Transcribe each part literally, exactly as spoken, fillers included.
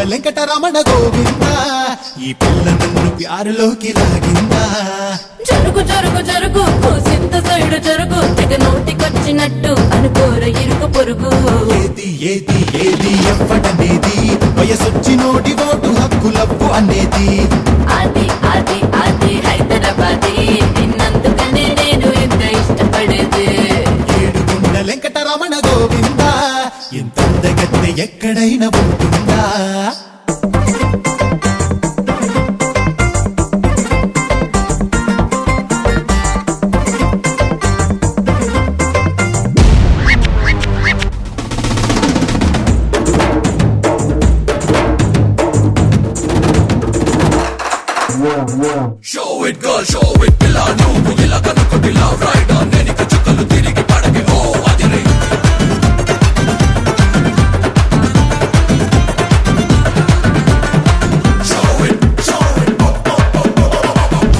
వెంకటరమణ గోవింద ఈ పిల్ల నన్ను ప్యారులోకి లాగిందా జరుగు జరుగు జరుగు సింత సైడు జరుగు తెగ నోటికొచ్చినట్టు అనుకోర ఇరుకు పొరుగు ఏది ఏది ఏది ఎవ్వడనేది వయసొచ్చి నోటి ఓటు హక్కులప్పు అనేది అది అది అది హైదరాబాదీ నిన్నందుకనే నేను ఎంత ఇష్టపడేది ఏడుకొండ వెంకటరమణ గోవింద ఎంత అందగత్తె ఎక్కడైనా ఉంటుందా Show it girl, show it pilla నువ్వు ఇలా కనుకొట్టిలా రైట్ ఆన్ నేను చుక్కలు తిరిగి పడకే ఓ అదిరే Show it, show it oh, oh, oh, oh, oh.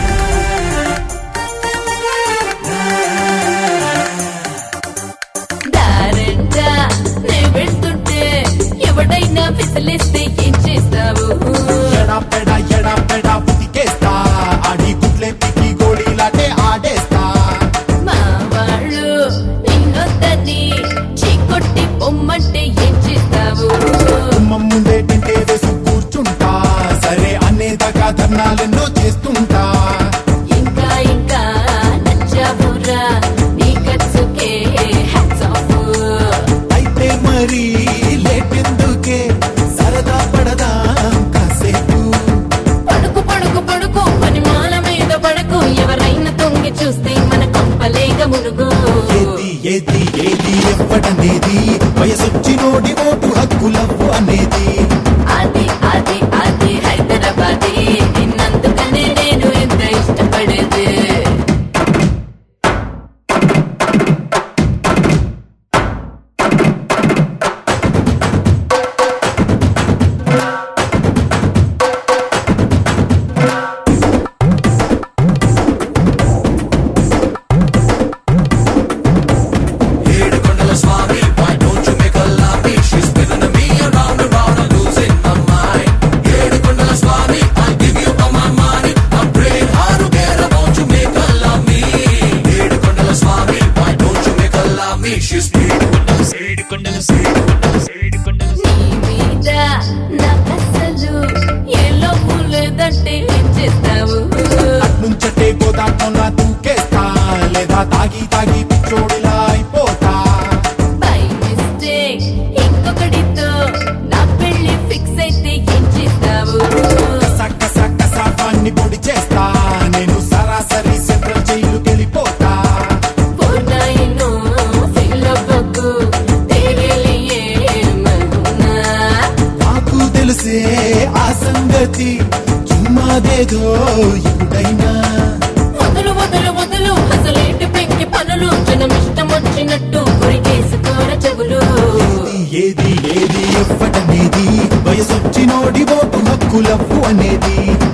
దారంటా నే వెళ్తుంటే ఎవడైనా విసిలిస్తే ఏం చేస్తావు ఎడా పెడా ఎడా పెడా పుతికేస్తా ఆడి గుడ్లే పికి గోళీలాటే ఆడేస్తా మా వాళ్ళు నిన్నొద్దని చీకొట్టి పొమ్మంటే ఏం చేస్తావు గుమ్మం ముందే తింటే వేసు కూర్చుంటా సరే అనేదాకా ధర్నాలెన్నో చేస్తుంటా ఇంకా ఇంకా నచ్చావురా నీ ఖర్చుకే హ్యాట్స్ ఆఫ్ అయితే మరి లేటెందుకే సరదా పడదాం కాసేపు పడుకు పడుకు పడుకు పని మాల మీద పడకు ఎవరైనా తొంగి చూస్తే మన కొంపలేక మురుగు ఏది ఏది ఏది ఎవ్వడనేది వయసొచ్చి నోడి ఓటు హక్కులవ్వు అనేది అది అది అది హైదరాబాదీ నిన్నందుకనే నేను ఎంత ఇష్టపడేది ఏడుకొండల స్వామి why don't you make her love me she's spinning me around and round I'm losing my mind ఏడుకొండల స్వామి I'll give you all my money I'm praying hard to get her won't you make her love me ఏడుకొండల స్వామి why don't you make her love me she's ఏడుకొండల ఏడుకొండల నీ మీద నాకసలు ఏ లోపు లేదంటే ఏం చేస్తావు నుంచటే గోదాట్లో నా దూకేస్తా లేదా తాగి తాగి పిచ్చోడిలా అయిపోతా బై మిస్టేక్ ఇంకొకటితో నా పెళ్లి ఫిక్స్ అయితే ఏం చేస్తావు కసా కసా కసా వాణ్ణి పొడి చేస్తా నేను సరాసరి సెంట్రల్ జైలుకి వెళ్ళిపోతా పూర్ణాయిను ఫీల్ అవ్వకు తేరే లియే మహునా నాకు తెలిసే ఆ సంగతి చుమ్మాదేదో ఎప్పుడైనా వదులు వదులు వదులు అసలేంటి పెంకి పనులు జనం ఇష్టం వచ్చినట్టు గురికేసుకోర చెవులు ఏది ఏది ఎవ్వడనేది వయసొచ్చి నోడి ఓటు హక్కులవ్వు అనేది